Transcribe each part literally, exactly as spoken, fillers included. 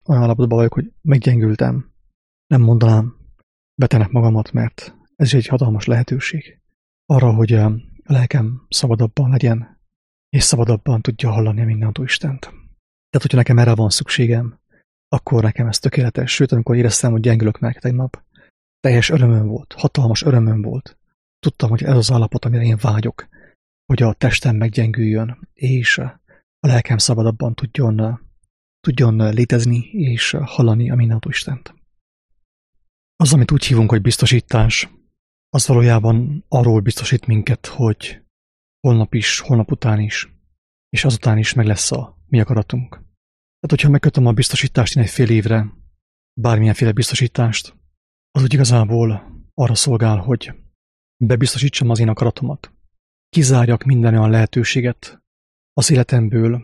olyan állapotban vagyok, hogy meggyengültem. Nem mondanám betegnek magamat, mert ez is egy hatalmas lehetőség arra, hogy a lelkem szabadabban legyen, és szabadabban tudja hallani a mindentől Istent. Tehát, hogyha nekem erre van szükségem, akkor nekem ez tökéletes. Sőt, amikor éreztem, hogy gyengülök meg tegnap, teljes örömöm volt, hatalmas örömöm volt. Tudtam, hogy ez az állapot, amire én vágyok, hogy a testem meggyengüljön, és a lelkem szabadabban tudjon, tudjon létezni és hallani a mindentől Istent. Az, amit úgy hívunk, hogy biztosítás, az valójában arról biztosít minket, hogy holnap is, holnap után is, és azután is meg lesz a mi akaratunk. Tehát, hogyha megkötöm a biztosítást én egy fél évre, bármilyenféle biztosítást, az úgy igazából arra szolgál, hogy bebiztosítsam az én akaratomat. Kizárjak minden olyan lehetőséget az életemből,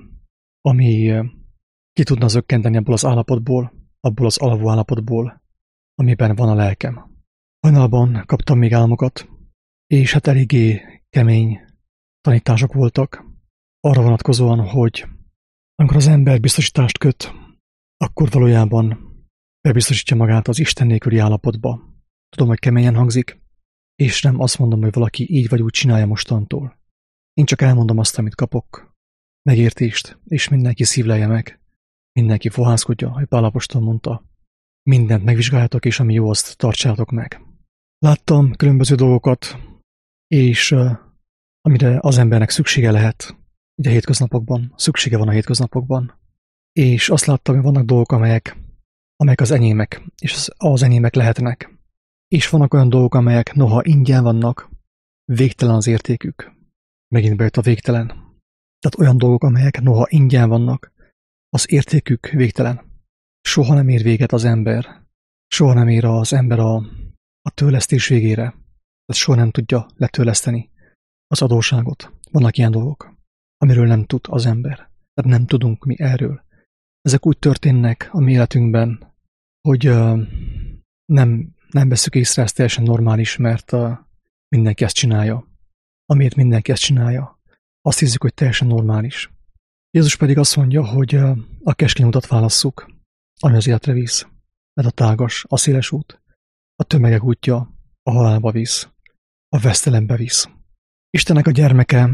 ami ki tudna zökkenteni abból az állapotból, abból az alvó állapotból, amiben van a lelkem. Hajnalban kaptam még álmokat, és hát eléggé kemény tanítások voltak, arra vonatkozóan, hogy amikor az ember biztosítást köt, akkor valójában bebiztosítja magát az Isten nélküli állapotba. Tudom, hogy keményen hangzik, és nem azt mondom, hogy valaki így vagy úgy csinálja mostantól. Én csak elmondom azt, amit kapok, megértést, és mindenki szívlelje meg, mindenki fohászkodja, hogy Pál apostol mondta, mindent megvizsgáljátok, és ami jó, azt tartsátok meg. Láttam különböző dolgokat, és uh, amire az embernek szüksége lehet, így a hétköznapokban, szüksége van a hétköznapokban, és azt láttam, hogy vannak dolgok, amelyek, amelyek az enyémek, és az, az enyémek lehetnek. És vannak olyan dolgok, amelyek noha ingyen vannak, végtelen az értékük. Megint bejött a végtelen. Tehát olyan dolgok, amelyek noha ingyen vannak, az értékük végtelen. Soha nem ér véget az ember. Soha nem ér az ember a, a törlesztés végére. Tehát soha nem tudja letörleszteni az adósságot. Vannak ilyen dolgok, amiről nem tud az ember. Tehát nem tudunk mi erről. Ezek úgy történnek a mi életünkben, hogy uh, nem, nem veszük észre, ez teljesen normális, mert uh, mindenki ezt csinálja. Amiért mindenki ezt csinálja, azt hiszük, hogy teljesen normális. Jézus pedig azt mondja, hogy uh, a keskeny utat válasszuk, ami az életre visz, mert a tágas, a széles út, a tömegek útja a halálba visz, a vesztelembe visz. Istennek a gyermeke,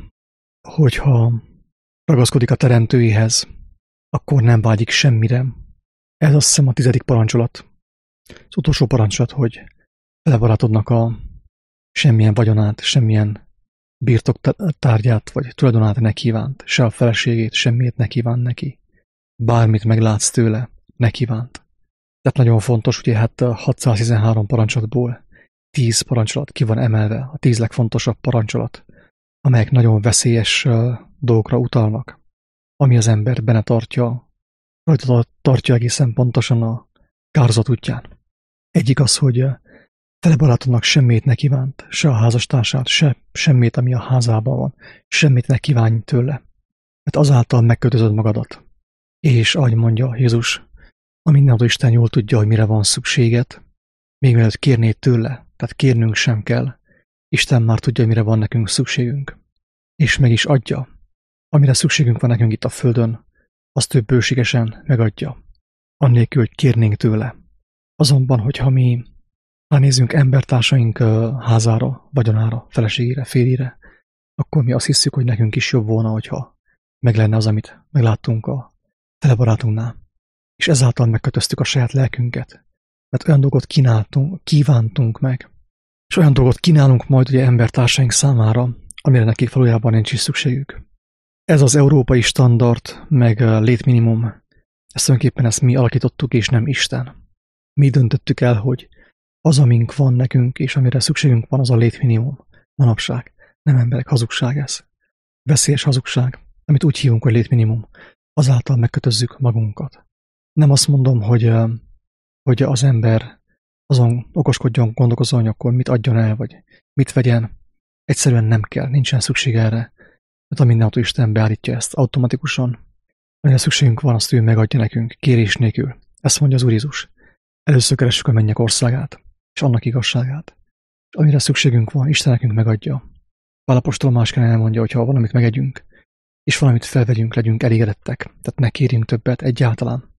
hogyha ragaszkodik a teremtőjéhez, akkor nem vágyik semmire. Ez azt hiszem a tizedik parancsolat. Az utolsó parancsolat, hogy felebarátodnak a semmilyen vagyonát, semmilyen birtoktárgyát vagy tulajdonát ne kívánt, se a feleségét, semmit ne kívánt neki. Bármit meglátsz tőle, ne kívánt. Tehát nagyon fontos, ugye hát a hatszáztizenhárom parancsolatból tíz parancsolat ki van emelve, a tíz legfontosabb parancsolat, amelyek nagyon veszélyes uh, dolgokra utalnak, ami az ember benne tartja, rajta tartja egészen pontosan a kározat útján. Egyik az, hogy uh, felebarátodnak semmit ne kívánt, se a házastársát, se semmit, ami a házában van, semmit ne kívánj tőle, mert azáltal megkötözöd magadat. És ahogy mondja Jézus, a mindenható Isten jól tudja, hogy mire van szükséged, még mielőtt kérnéd tőle, tehát kérnünk sem kell. Isten már tudja, mire van nekünk szükségünk. És meg is adja. Amire szükségünk van nekünk itt a földön, azt ő bőségesen megadja. Annélkül, hogy kérnénk tőle. Azonban, hogyha mi ránézzünk embertársaink házára, vagyonára, feleségére, férjére, akkor mi azt hiszük, hogy nekünk is jobb volna, hogyha meg lenne az, amit megláttunk a felebarátunknál. És ezáltal megkötöztük a saját lelkünket. Mert olyan dolgot kínáltunk, kívántunk meg, és olyan dolgot kínálunk majd ugye embertársaink számára, amire nekik valójában nincs is szükségük. Ez az európai standard, meg létminimum, ezt tulajdonképpen ezt mi alakítottuk, és nem Isten. Mi döntöttük el, hogy az, amink van nekünk, és amire szükségünk van, az a létminimum. Manapság. Nem emberek, hazugság ez. Veszélyes hazugság, amit úgy hívunk, hogy létminimum. Azáltal megkötözzük magunkat. Nem azt mondom, hogy, hogy az ember azon okoskodjon, gondolkozzon, hogy akkor mit adjon el, vagy mit vegyen. Egyszerűen nem kell, nincsen szükség erre. Mert a mindenható Isten beállítja ezt automatikusan. Amire szükségünk van, azt ő megadja nekünk, kérés nélkül. Ezt mondja az Úr Jézus. Először keressük a mennyek országát, és annak igazságát. És amire szükségünk van, Isten nekünk megadja. Pál apostol másként elmondja, hogy ha valamit megegyünk, és valamit felvegyünk, legyünk elégedettek. Tehát ne kérjünk többet egyáltalán.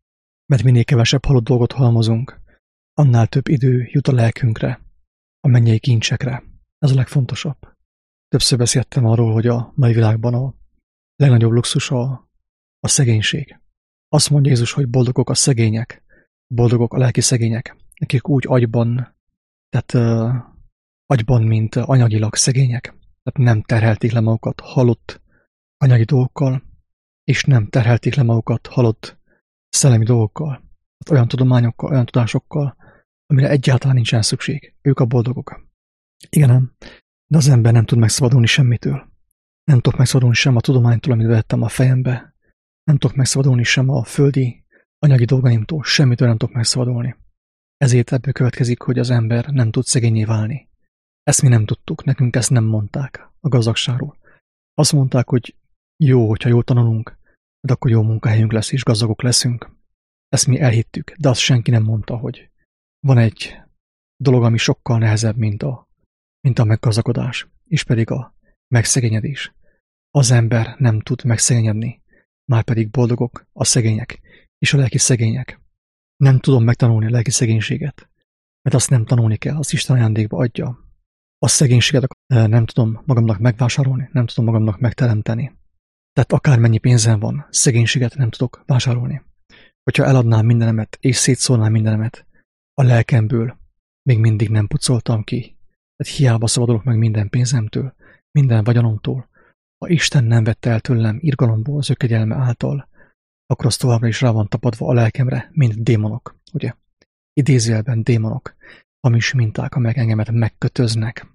Mert minél kevesebb halott dolgot halmozunk, annál több idő jut a lelkünkre, a mennyei kincsekre. Ez a legfontosabb. Többször beszéltem arról, hogy a mai világban a legnagyobb luxus a, a szegénység. Azt mondja Jézus, hogy boldogok a szegények, boldogok a lelki szegények, akik úgy agyban, tehát uh, agyban, mint anyagilag szegények, tehát nem terhelték le magukat halott anyagi dolgokkal, és nem terhelték le magukat halott szellemi dolgokkal, tehát olyan tudományokkal, olyan tudásokkal, amire egyáltalán nincsen szükség. Ők a boldogok. Igen, nem. De az ember nem tud megszabadulni semmitől. Nem tudok megszabadulni sem a tudománytól, amit vettem a fejembe. Nem tudok megszabadulni sem a földi, anyagi dolgaimtól. Semmitől nem tudok megszabadulni. Ezért ebből következik, hogy az ember nem tud szegényé válni. Ezt mi nem tudtuk, nekünk ezt nem mondták a gazdagságról. Azt mondták, hogy jó, hogyha jól tanulunk, de akkor jó munkahelyünk lesz, és gazdagok leszünk. Ezt mi elhittük, de azt senki nem mondta, hogy van egy dolog, ami sokkal nehezebb, mint a, mint a meggazdagodás, és pedig a megszegényedés. Az ember nem tud megszegényedni, már pedig boldogok a szegények, és a lelki szegények. Nem tudom megtanulni a lelki szegénységet, mert azt nem tanulni kell, az Isten ajándékba adja. A szegénységet nem tudom magamnak megvásárolni, nem tudom magamnak megteremteni. Tehát akármennyi pénzem van, szegénységet nem tudok vásárolni. Hogyha eladnám mindenemet, és szétszólnám mindenemet, a lelkemből még mindig nem pucoltam ki. Tehát hiába szabadulok meg minden pénzemtől, minden vagyonomtól. Ha Isten nem vette el tőlem irgalomból az ő kegyelme által, akkor az továbbra is rá van tapadva a lelkemre, mint démonok, ugye? Idézőjelben démonok, hamis minták, amelyek engemet megkötöznek.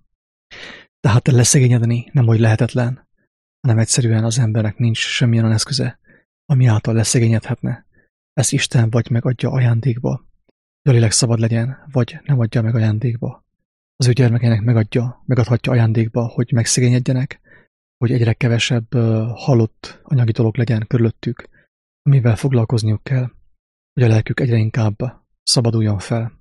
Tehát leszegényedni nem hogy lehetetlen, hanem egyszerűen az embernek nincs semmilyen olyan eszköze, ami által leszegényedhetne. Ezt Isten vagy megadja ajándékba, hogy a lélek szabad legyen, vagy nem adja meg ajándékba. Az ő gyermekeinek megadja, megadhatja ajándékba, hogy megszegényedjenek, hogy egyre kevesebb uh, halott anyagi dolog legyen körülöttük, amivel foglalkozniuk kell, hogy a lelkük egyre inkább szabaduljon fel.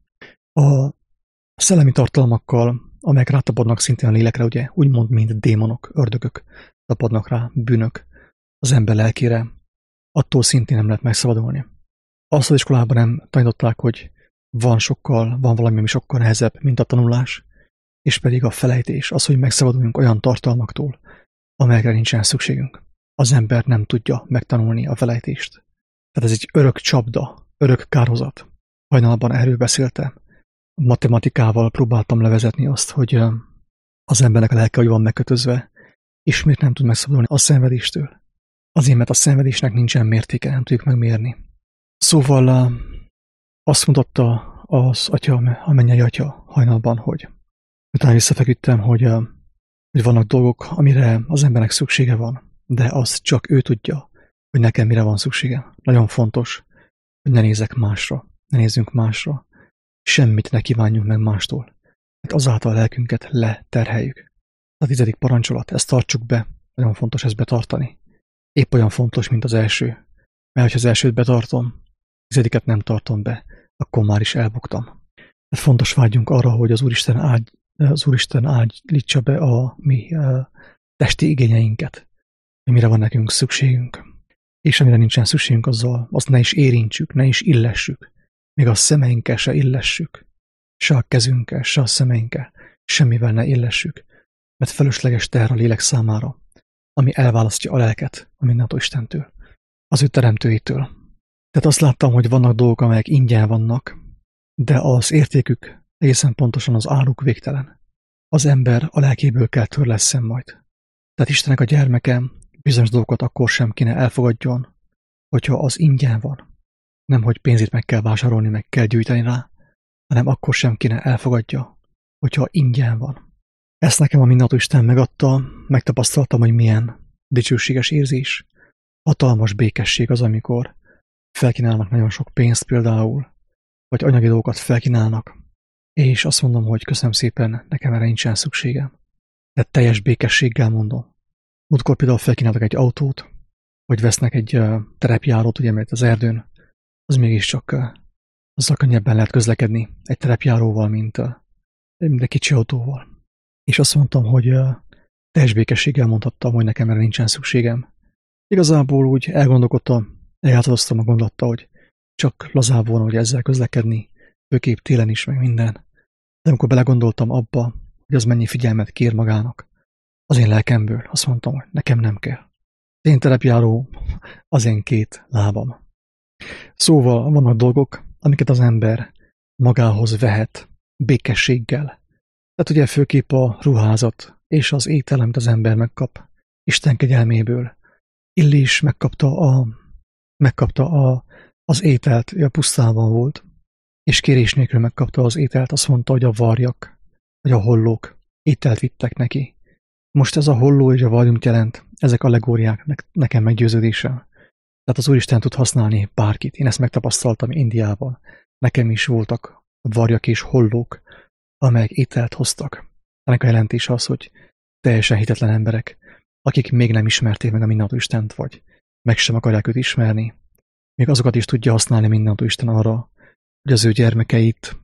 A szellemi tartalmakkal, amelyek rátapadnak szintén a lélekre, ugye, úgymond, mint démonok, ördögök tapadnak rá, bűnök az ember lelkére, attól szintén nem lehet megszabadulni. Azt az iskolában nem tanították, hogy van sokkal, van valami, ami sokkal nehezebb, mint a tanulás, és pedig a felejtés, az, hogy megszabaduljunk olyan tartalmaktól, amelyekre nincsen szükségünk. Az ember nem tudja megtanulni a felejtést. Tehát ez egy örök csapda, örök kárhozat. Hajnalban erről beszéltem. Matematikával próbáltam levezetni azt, hogy az embernek a lelke hogy van megkötözve, és miért nem tud megszabadulni a szenvedéstől. Azért, mert a szenvedésnek nincsen mértéke, nem tudjuk megmérni. Szóval azt mutatta az atya, a mennyei atya hajnalban, hogy utána visszafeküdtem, hogy, hogy vannak dolgok, amire az embernek szüksége van, de azt csak ő tudja, hogy nekem mire van szüksége. Nagyon fontos, hogy ne nézzek másra, ne nézzünk másra, semmit ne kívánjunk meg mástól, mert azáltal a lelkünket leterheljük. A tizedik parancsolat, ezt tartsuk be, nagyon fontos ezt betartani. Épp olyan fontos, mint az első, mert ha az elsőt betartom, a tizediket nem tartom be, akkor már is elbuktam. Tehát fontos vágyjunk arra, hogy az Úristen, ágy, az Úristen állítsa be a mi a testi igényeinket, hogy mire van nekünk szükségünk. És amire nincsen szükségünk, azzal azt ne is érintsük, ne is illessük. Még a szemeinkkel se illessük, se a kezünkkel, se a szemeinkkel, semmivel ne illessük, mert felesleges teher a lélek számára, ami elválasztja a lelket a mindentő Istentől, az ő teremtőitől. Tehát azt láttam, hogy vannak dolgok, amelyek ingyen vannak, de az értékük egészen pontosan az áruk végtelen. Az ember a lelkéből kell törlesszen majd. Tehát Istennek a gyermeke bizonyos dolgokat akkor sem kéne elfogadjon, hogyha az ingyen van. Nem, hogy pénzét meg kell vásárolni, meg kell gyűjteni rá, hanem akkor sem kéne elfogadja, hogyha ingyen van. Ezt nekem a mindentő Isten megadta, megtapasztaltam, hogy milyen dicsőséges érzés, hatalmas békesség az, amikor felkínálnak nagyon sok pénzt például, vagy anyagi dolgokat felkínálnak, és azt mondom, hogy köszönöm szépen, nekem erre nincsen szükségem. De teljes békességgel mondom. Múltkor például felkínáltak egy autót, vagy vesznek egy uh, terepjárót, ugye, mert az erdőn, az mégiscsak uh, azzal könnyebben lehet közlekedni egy terepjáróval, mint, uh, mint egy kicsi autóval. És azt mondtam, hogy uh, teljes békességgel mondhattam, hogy nekem erre nincsen szükségem. Igazából úgy elgondolkodtam, eljátszottam a gondolattal, hogy csak lazább volna, hogy ezzel közlekedni, főképp télen is, meg minden. De amikor belegondoltam abba, hogy az mennyi figyelmet kér magának, az én lelkemből azt mondtam, hogy nekem nem kell. Az én terepjáró, az én két lábam. Szóval vannak dolgok, amiket az ember magához vehet békességgel. Tehát ugye főképp a ruházat és az étel, amit az ember megkap Isten kegyelméből. Illés megkapta, a, megkapta a, az ételt, a pusztában volt, és kérés nélkül megkapta az ételt, azt mondta, hogy a varjak, vagy a hollók ételt vittek neki. Most ez a holló és a varj mit jelent? Ezek allegóriák nekem meggyőződésem. Tehát az Úristen tud használni bárkit. Én ezt megtapasztaltam Indiában. Nekem is voltak varjak és hollók, amelyek ételt hoztak. Ennek a jelentése az, hogy teljesen hitetlen emberek, akik még nem ismerték meg a mindenható Istent, vagy meg sem akarják őt ismerni, még azokat is tudja használni mindenható Isten arra, hogy az ő gyermekeit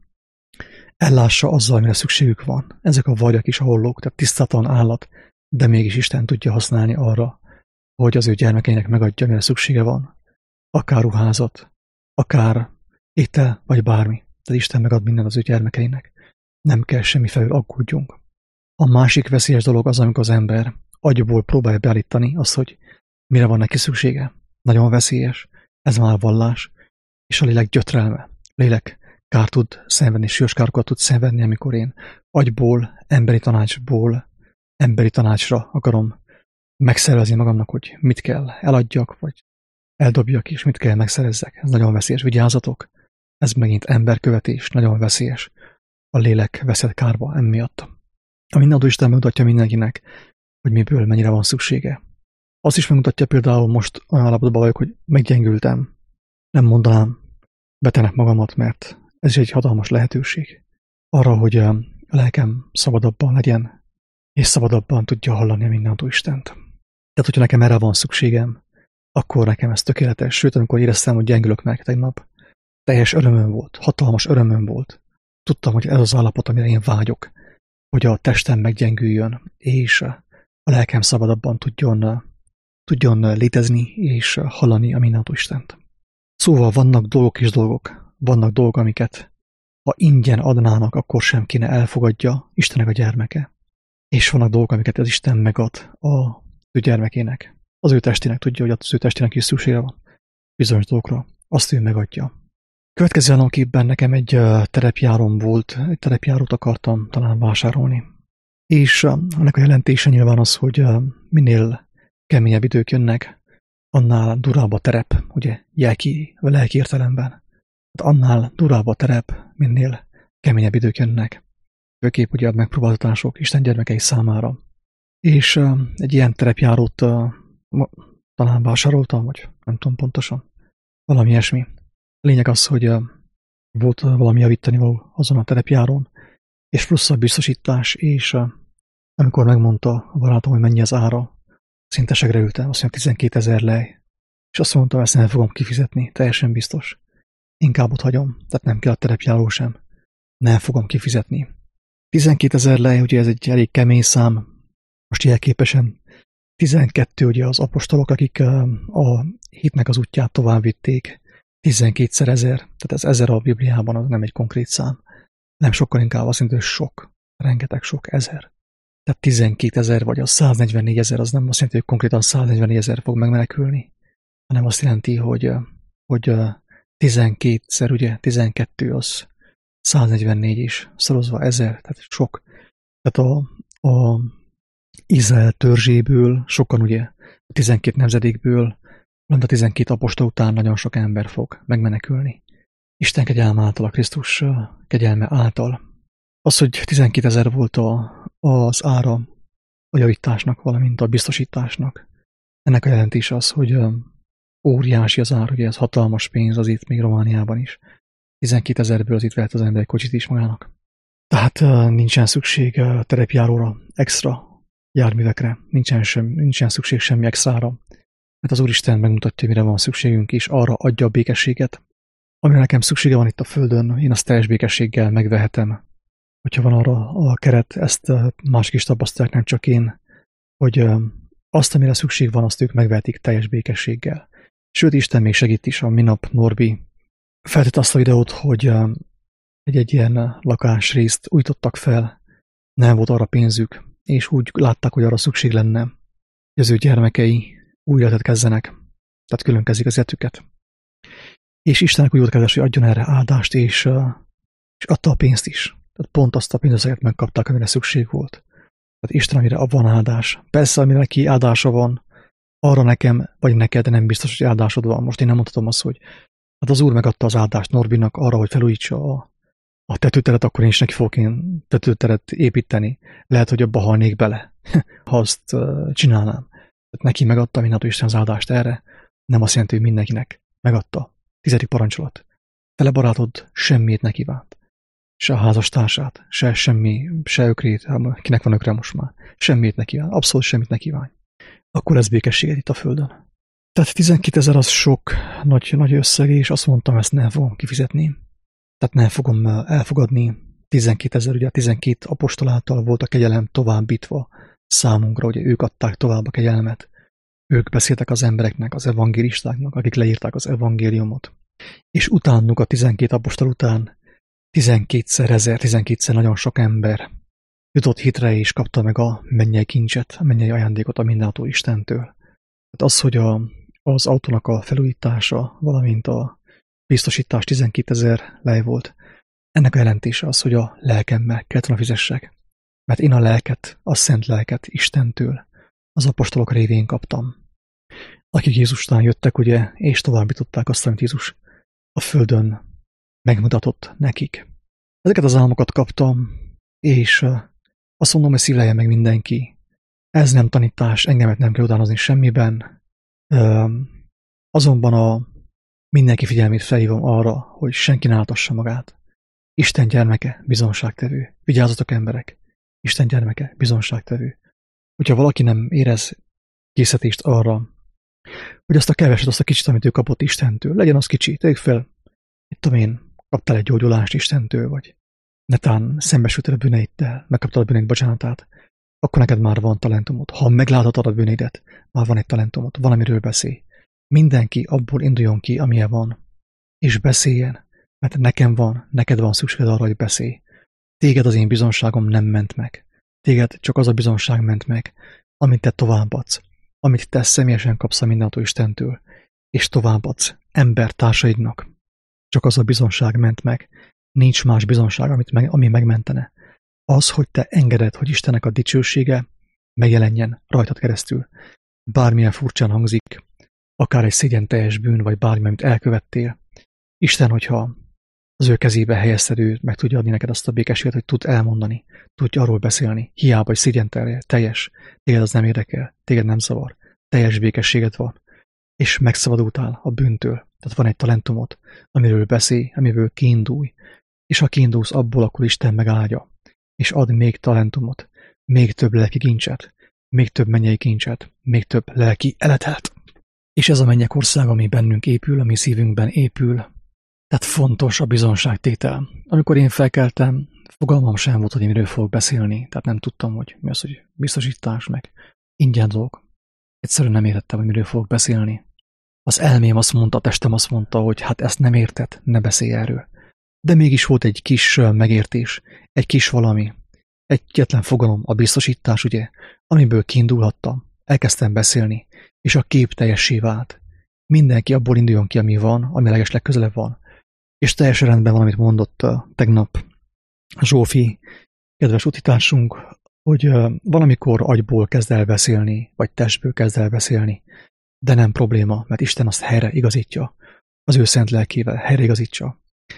ellássa azzal, amire szükségük van. Ezek a varjak is a hollók, tehát tisztatlan állat, de mégis Isten tudja használni arra, hogy az ő gyermekeinek megadja, amire szüksége van. Akár ruházat, akár étel, vagy bármi. Tehát Isten megad mindent az ő gyermekeinek. Nem kell semmi felül aggódjunk. A másik veszélyes dolog az, amikor az ember agyból próbálja beállítani azt, hogy mire van neki szüksége. Nagyon veszélyes. Ez már vallás. És a lélek gyötrelme. A lélek kár tud szenvedni, súlyos károkat tud szenvedni, amikor én agyból, emberi tanácsból, emberi tanácsra akarom megszervezni magamnak, hogy mit kell eladjak, vagy eldobjak, és mit kell megszerezzek. Ez nagyon veszélyes. Vigyázzatok. Ez megint emberkövetés, nagyon veszélyes. A lélek veszett kárba emiatt. A mindenható Isten megmutatja mindenkinek, hogy miből mennyire van szüksége. Azt is megmutatja például, most olyan állapotban vagyok, hogy meggyengültem. Nem mondanám betegnek magamat, mert ez is egy hatalmas lehetőség. Arra, hogy a lelkem szabadabban legyen, és szabadabban tudja hallani a mindenható Istent. Tehát, hogyha nekem erre van szükségem, akkor nekem ez tökéletes. Sőt, amikor éreztem, hogy gyengülök meg tegnap, teljes örömöm volt, hatalmas örömöm volt. Tudtam, hogy ez az állapot, amire én vágyok, hogy a testem meggyengüljön, és a lelkem szabadabban tudjon, tudjon létezni, és hallani a mindenható Istent. Szóval vannak dolgok és dolgok, vannak dolgok, amiket ha ingyen adnának, akkor sem kéne elfogadja Istennek a gyermeke. És vannak dolgok, amiket az Isten megad a ő gyermekének. Az ő testének tudja, hogy az ő testének is szüksége van bizonyos dolgokra. Azt ő megadja. Következő államképben nekem egy terepjárom volt, egy terepjárót akartam talán vásárolni. És ennek a jelentése nyilván az, hogy minél keményebb idők jönnek, annál durább a terep, ugye, jelki, vagy lelki értelemben. Annál durább a terep, minél keményebb idők jönnek. Főképp ugye a megpróbáltatások Isten gyermekei számára. És egy ilyen terepjárót talán vásároltam, vagy nem tudom pontosan, valami ilyesmi. A lényeg az, hogy volt valami javítani való azon a terepjárón, és plusz a biztosítás, és amikor megmondta a barátom, hogy mennyi az ára, szinte segre ültem, azt mondja tizenkétezer lej, és azt mondtam, ezt nem fogom kifizetni, teljesen biztos. Inkább ott hagyom, tehát nem kell a terepjáró sem. Nem fogom kifizetni. tizenkétezer lej, ugye ez egy elég kemény szám, most jelképesen tizenkettő ugye az apostolok, akik a hitnek az útját tovább vitték, tizenkétszer ezer, tehát ez ezer a Bibliában, az nem egy konkrét szám. Nem sokkal inkább azt mondja, hogy sok, rengeteg sok, ezer. Tehát tizenkétezer vagy a száznegyvennégyezer, az nem azt jelenti, hogy konkrétan száznegyvennégyezer fog megmenekülni, hanem azt jelenti, hogy, hogy tizenkétszer, ugye, tizenkettő az száznegyvennégy is, szorozva ezer, tehát sok. Tehát a, a Izrael törzséből, sokan ugye, a tizenkét nemzedékből, a tizenkét apostol után nagyon sok ember fog megmenekülni. Isten kegyelme által, a Krisztus kegyelme által. Az, hogy tizenkétezer volt a, az ára a javításnak, valamint a biztosításnak. Ennek a jelentése az, hogy óriási az ár, ugye ez hatalmas pénz az itt még Romániában is. tizenkétezerből az itt vehet az ember egy kocsit is magának. Tehát nincsen szükség terepjáróra, extra járművekre, nincsen, sem, nincsen szükség semmi extrára. Mert az Úristen megmutatja, mire van szükségünk, és arra adja a békességet, amire nekem szüksége van itt a Földön, én azt teljes békességgel megvehetem. Hogyha van arra a keret, ezt mások is tapasztalják, nem csak én, hogy azt, amire szükség van, azt ők megvehetik teljes békességgel. Sőt, Isten még segít is, a minap Norbi feltett azt a videót, hogy egy-egy ilyen lakásrészt újítottak fel, nem volt arra pénzük, és úgy látták, hogy arra szükség lenne, hogy az ő gyermekei új életet kezdenek, tehát külön kezdik az életüket. És Istennek úgy volt kedves, hogy adjon erre áldást, és, és adta a pénzt is. Tehát pont azt a pénzösszeget megkapták, amire szükség volt. Tehát Isten, amire van áldás. Persze, amire neki áldása van, arra nekem, vagy neked nem biztos, hogy áldásod van. Most én nem mondhatom azt, hogy hát az Úr megadta az áldást Norbinak arra, hogy felújítsa a, a tetőteret, akkor én is neki fogok én tetőteret építeni. Lehet, hogy abba halnék bele, ha azt uh, csinálnám. Tehát neki megadta mindentől Isten az áldást erre. Nem azt jelenti, hogy mindenkinek megadta. Tizedik parancsolat. Fele barátod semmit ne kívánt. Se a házastársát, se semmi, se ökrét, kinek van ökre most már. Semmit ne kíván, abszolút semmit ne kívánj. Akkor ez békességet itt a földön. Tehát tizenkétezer az sok nagy, nagy összeg, és azt mondtam, ezt nem fogom kifizetni. Tehát nem fogom elfogadni. tizenkétezer, ugye a tizenkét apostol által volt a kegyelem továbbítva számunkra, ugye ők adták tovább a kegyelmet. Ők beszéltek az embereknek, az evangélistáknak, akik leírták az evangéliumot. És utánuk a tizenkét apostol után tizenkétszer ezer, tizenkétszer nagyon sok ember jutott hitre és kapta meg a mennyei kincset, a mennyei ajándékot a mindenható Istentől. Tehát az, hogy a, az autónak a felújítása, valamint a biztosítás tizenkétezer lej volt, ennek a jelentése az, hogy a lelkemmel kellett volna fizessek. Mert én a lelket, a szent lelket Istentől, az apostolok révén kaptam. Akik Jézus után jöttek, ugye, és továbbították azt, amit Jézus a földön megmutatott nekik. Ezeket az álmokat kaptam, és azt mondom, hogy szívlelje meg mindenki. Ez nem tanítás, engemet nem kell utánozni semmiben. Azonban a mindenki figyelmét felhívom arra, hogy senki ne áltassa magát. Isten gyermeke, bizonságtevő. Vigyázzatok emberek! Isten gyermeke, bizonságtevő. Hogyha valaki nem érez készítést arra, hogy azt a keveset, azt a kicsit, amit ő kapott Istentől, legyen az kicsi, tegyük fel, mit tudom én, kaptál egy gyógyulást Istentől, vagy netán szembesültél a bűneiddel, megkaptad a bűneid bocsánatát, akkor neked már van talentumod. Ha megláthatod a bűneidet, már van egy talentumod, valamiről beszélj. Mindenki abból induljon ki, amilyen van, és beszéljen, mert nekem van, neked van szükséged arra, hogy beszélj. Téged az én bizonságom nem ment meg. Téged csak az a bizonság ment meg, amit te továbbadsz, amit te személyesen kapsz a mindenható Istentől, és továbbadsz embertársaidnak. Csak az a bizonság ment meg. Nincs más bizonság, amit meg, ami megmentene. Az, hogy te engeded, hogy Istennek a dicsősége megjelenjen rajtad keresztül. Bármilyen furcsán hangzik, akár egy szégyen teljes bűn, vagy bármi, amit elkövettél. Isten, hogyha az ő kezébe helyezted, ő meg tudja adni neked azt a békességet, hogy tud elmondani, tudja arról beszélni. Hiába, hogy szégyen teljes, téged az nem érdekel, téged nem zavar, teljes békességed van, és megszabadultál a bűntől. Tehát van egy talentumod, amiről beszélj, amiből kiindulj, és ha kiindulsz abból, akkor Isten megáldja, és ad még talentumot, még több lelki kincset, még több mennyei kincset, még több lelki eletelt. És ez a mennyek ország, ami bennünk épül, ami szívünkben épül. Tehát fontos a bizonságtétel. Amikor én felkeltem, fogalmam sem volt, hogy én miről fogok beszélni, tehát nem tudtam, hogy mi az, hogy biztosítás, meg ingyen dolgok. Egyszerűen nem értettem, hogy miről fogok beszélni. Az elmém azt mondta, a testem azt mondta, hogy hát ezt nem érted, ne beszélj erről. De mégis volt egy kis megértés, egy kis valami, egyetlen fogalom, a biztosítás, ugye, amiből kiindulhattam, elkezdtem beszélni, és a kép teljessé vált. Mindenki abból induljon ki, ami van, ami leges legközelebb van. És teljesen rendben van, amit mondott uh, tegnap Zsófi, kedves utitársunk, hogy uh, valamikor agyból kezd el beszélni, vagy testből kezd el beszélni, de nem probléma, mert Isten azt helyre igazítja, az ő szent lelkével helyre igazítsa.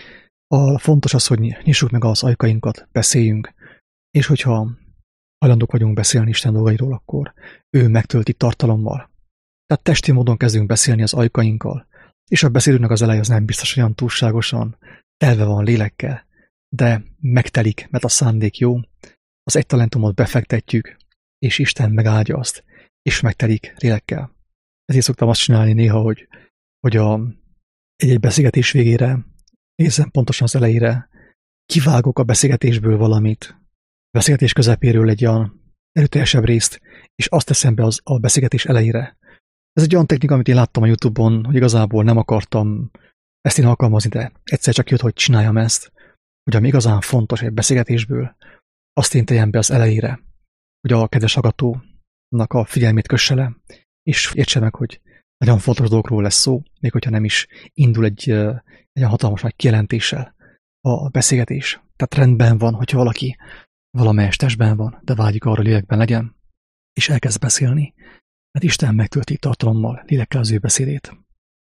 A fontos az, hogy nyissuk meg az ajkainkat, beszéljünk, és hogyha hajlandók vagyunk beszélni Isten dolgairól, akkor ő megtölti tartalommal. Tehát testi módon kezdünk beszélni az ajkainkkal, és a beszédünknek az eleje az nem biztos, hogy olyan túlságosan telve van lélekkel, de megtelik, mert a szándék jó, az egy talentumot befektetjük, és Isten megáldja azt, és megtelik lélekkel. Ezért szoktam azt csinálni néha, hogy, hogy a, egy-egy beszélgetés végére, nézem pontosan az elejére, kivágok a beszélgetésből valamit, a beszélgetés közepéről egy olyan erőteljesebb részt, és azt teszem be az, a beszélgetés elejére. Ez egy olyan technika, amit én láttam a YouTube-on, hogy igazából nem akartam ezt én alkalmazni, de egyszer csak jött, hogy csináljam ezt, hogy ami igazán fontos egy beszélgetésből, azt én tegyem be az elejére, hogy a kedves hallgatónak a figyelmét kösse le, és értse meg, hogy nagyon fontos dolgokról lesz szó, még hogyha nem is indul egy, egy hatalmas nagy kijelentéssel a beszélgetés. Tehát rendben van, hogyha valaki valamelyes testben van, de vágyik arra, lélekben legyen, és elkezd beszélni, mert Isten megtölti tartalommal, lélekkel az ő beszédét.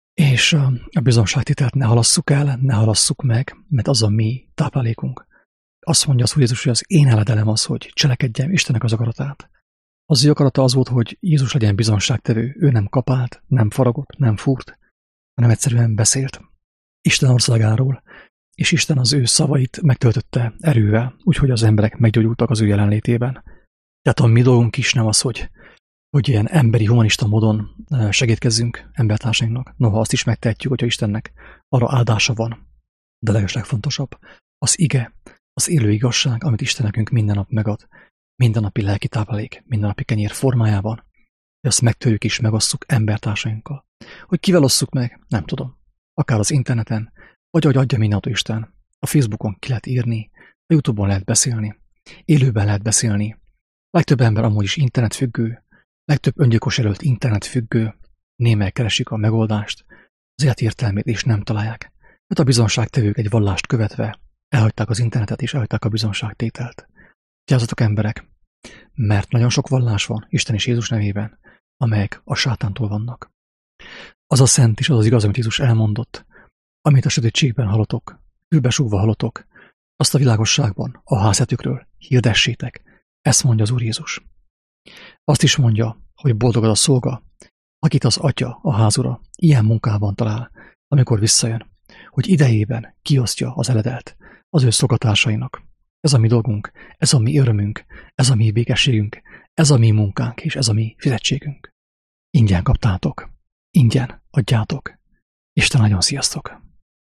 És a bizonságtételt ne halasszuk el, ne halasszuk meg, mert az a mi táplálékunk. Azt mondja az Úr Jézus, hogy az én eledelem az, hogy cselekedjem Istennek az akaratát. Az ő akarata az volt, hogy Jézus legyen bizonságtevő. Ő nem kapált, nem faragott, nem fúrt, hanem egyszerűen beszélt Isten országáról, és Isten az ő szavait megtöltötte erővel, úgyhogy az emberek meggyógyultak az ő jelenlétében. Tehát a mi dolgunk is nem az, hogy, hogy ilyen emberi, humanista módon segítkezzünk embertársainknak. Noha azt is megtehetjük, hogyha Istennek arra áldása van. De legeslegfontosabb az ige, az élő igazság, amit Isten nekünk minden nap megad, mindennapi lelki táplálék, mindennapi kenyér formájában, hogy azt megtörjük és megosszuk embertársainkkal. Hogy kivel osszuk meg, nem tudom. Akár az interneten, vagy ahogy adja mindentől Isten. A Facebookon ki lehet írni, a YouTube-on lehet beszélni, élőben lehet beszélni. Legtöbb ember amúgy is internetfüggő, legtöbb öngyilkos jelölt internetfüggő, némely keresik a megoldást, az élet értelmét és nem találják. Mert a bizonságtevők egy vallást követve elhagyták az internetet és elhagyták a bizonságtételt. Gyázatok emberek, mert nagyon sok vallás van Isten és Jézus nevében, amelyek a sátántól vannak. Az a szent és az az igaz, amit Jézus elmondott, amit a sötétségben hallotok, fülbesúgva hallotok, azt a világosságban, a házhetükről hirdessétek. Ezt mondja az Úr Jézus. Azt is mondja, hogy boldog az a szolga, akit az atya, a házura ilyen munkában talál, amikor visszajön, hogy idejében kiosztja az eledelt az ő szolgatársainak. Ez a mi dolgunk, ez a mi örömünk, ez a mi békességünk, ez a mi munkánk és ez a mi fizetségünk. Ingyen kaptátok, ingyen adjátok. Isten nagyon sziasztok!